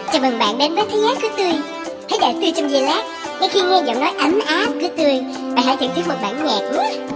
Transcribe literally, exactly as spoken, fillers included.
Chào mừng bạn đến với Thế giới của Tươi. Hãy đợi Tươi trong giây lát. Ngay khi nghe giọng nói ấm áp của Tươi, bạn hãy thưởng thức một bản nhạc nhé.